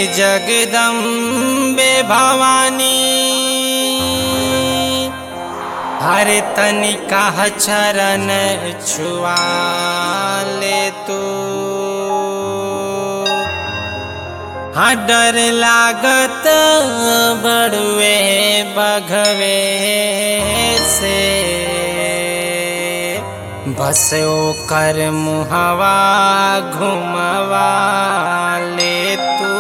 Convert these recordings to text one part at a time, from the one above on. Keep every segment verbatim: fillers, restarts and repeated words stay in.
जगदम्बे भवानी हरे तनिका चरण छुआ ले तू। हाँ डर लागत बड़ुए बघवे से बस ओकर मुहवा घुमवा ले तू।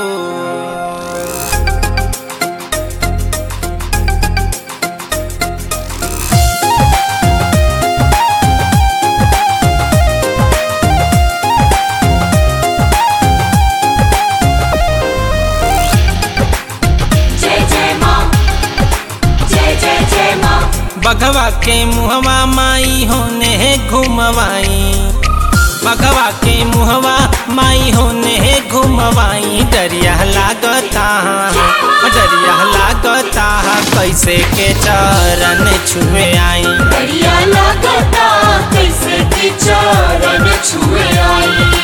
बघवा के मुहवा माई होने घुमवाई, बघवा के मुहवा माई होने घुमवाई। डरिया लागता डरिया लागता कैसे के चरण छुए आई। डरिया लागता कैसे के चरण छुए आई।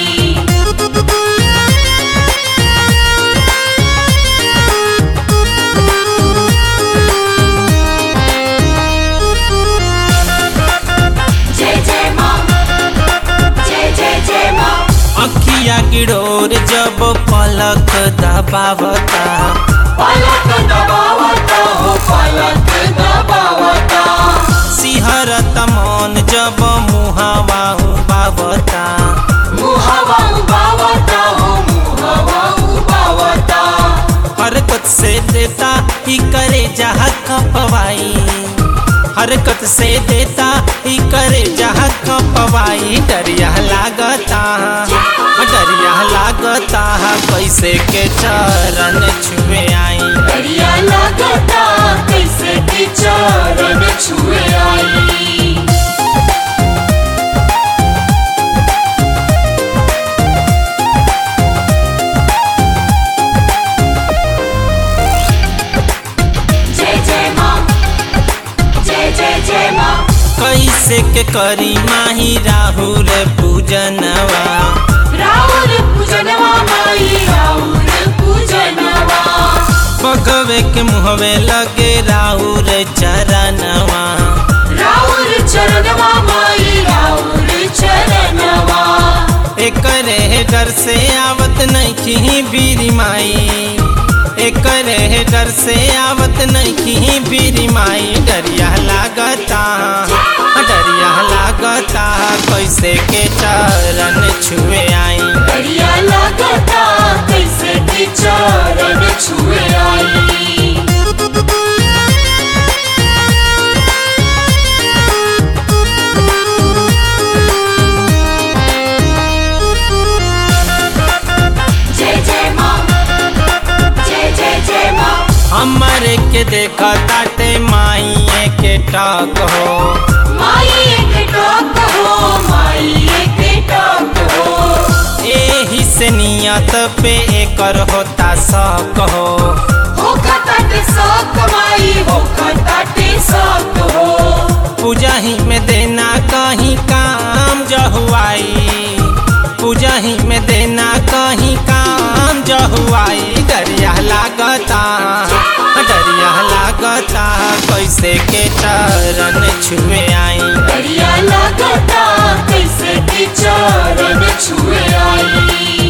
अखिया गिडोर जब पलक दबावता, पलक दबावता हो पलक दबावता। सिहरत मन जब मुहावा उबावता, मुहावा उबावता हो मुहावा उबावता। हरकत से देता ही करे जहाँ कपवाई, हरकत से देता ही करे जहाँ कपवाई। डरिया लागता डरिया लागता कैसे के चरण छुए आई। डरिया लागता कैसे के चरण छुए आई। कैसे के करी माही राहुल पूजनवा, राहुल पूजनवा माई राहुल पूजनवा। बघवे के मुहवे लगे राहुल चरणवा, राहुल चरणवा माई राहुल चरणवा। एकरे डर से आवत नहीं बीरी माई, एकरे डर से आवत नहीं बीरी माई। डरिया लागता डरिया लागता कैसे के चरण छुए आई। डरिया लागता कैसे के चरण छुए आई। हमारे के देखा ताटे माई के टाक हो, माई के टाक हो माई के टाक हो। एही से नियत पे एकर होता शक हो, हो खताटे शक माई हो खताटे शक हो। पूजा ही में देना कहीं काम जहुआई, पूजा ही में देना कहीं काम जहुआई। डरिया लागता डरिया लागता कैसे के चरण छुए आई। डरिया लागता कैसे के चरण छुए आई।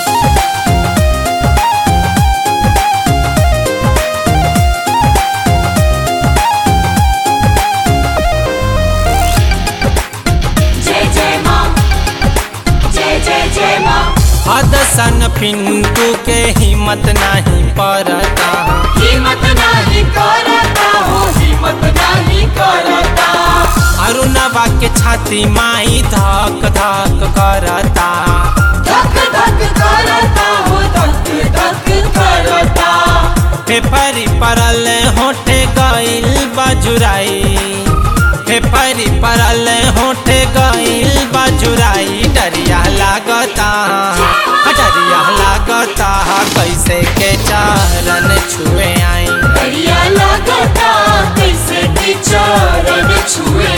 जय जय माँ जय जय जय माँ। हदसन पिंटू के हिम्मत नहीं पड़ता, हिम्मत नहीं करता हो हिम्मत नहीं करता। अरुणवा के छाती माई धक धक करता, धक धक करता हो धक धक करता। फेफरी परल होठे गइल बाजुराई, फेफरी परल होठे गइल बाजुराई। डरिया लागता डरिया लागता कैसे के चरण छुए आई। डरिया लागता कैसे के चरण छुए